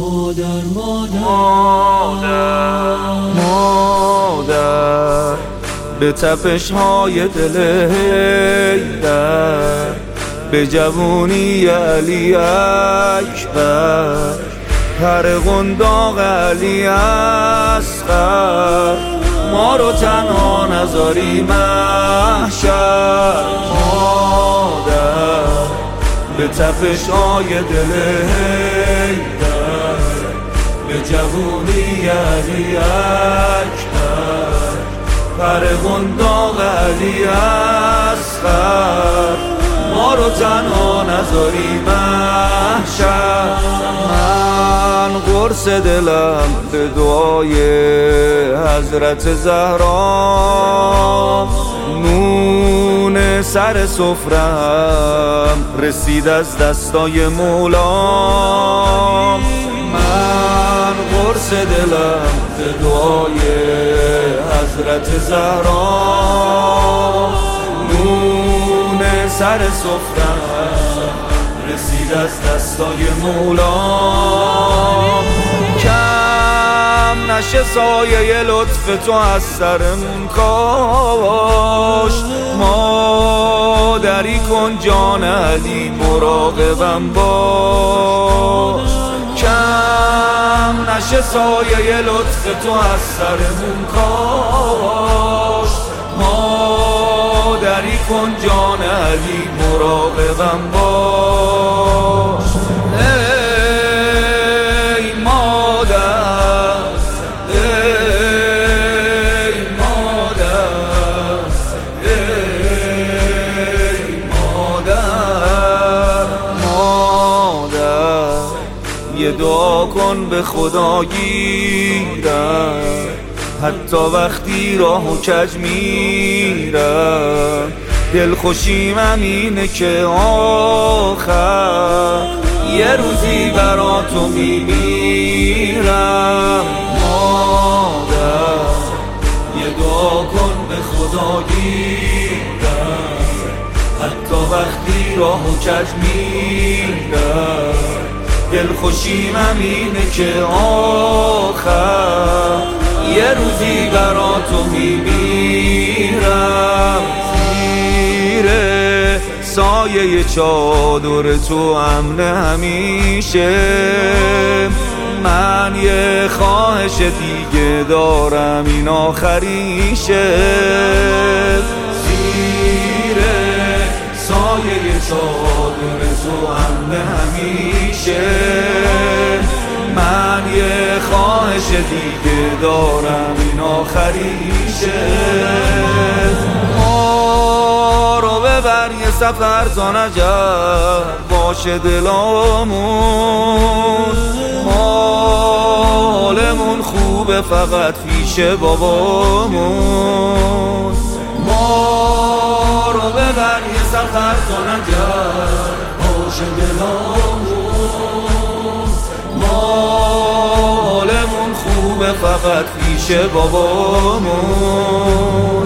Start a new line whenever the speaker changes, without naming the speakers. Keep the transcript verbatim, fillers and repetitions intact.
مادر
مادر مادر به تپش های دل حیدر، به جوونی علی اکبر، پر قنداق علی اصغر، ما رو تنها نذاری محشر. مادر به تپش های دل حیدر، به جوونی علی اکبر، پر قنداق علی اصغر، ما رو تنها نذاری محشر. من قرص دلم به دعای حضرت زهرا، نون سر سفرم رسید از دستای مولا. من قرص دلم به دعای حضرت زهرا، نون سر سفرم رسید از دستای مولا. کم نشه سایه لطف تو از سرمون کاشت، مادری کن جان علی مراقبم باش. کم نشه سایه لطف تو از سرمون کاشت، مادری کن جان علی مراقبم باش. ای مادر ای مادر ای مادر مادر، یه دعا کن به خدا گیرم، حتی وقتی راهو کج میرم. دلخوشیم همینه که آخر یه روزی برا تو میمیرم. مادر یه دعا کن به خدا گیرم، حتی وقتی راهو کج میرم. دلخوشیم همینه که آخر یه روزی برا تو میمیرم. زیر سایه چادر تو امن همیشه، من یه خواهش دیگه دارم این آخریشه. زیر سایه چادر تو امن همیشه، من یه خواهش دیگه دارم این آخریشه. ما رو ببر یه سفر تا نجف باشه دلامون، حالمون خوبه فقط پیش بابامون. ما رو ببر یه سفر تا نجف باشه دلامون، حالمون خوبه فقط پیش بابامون.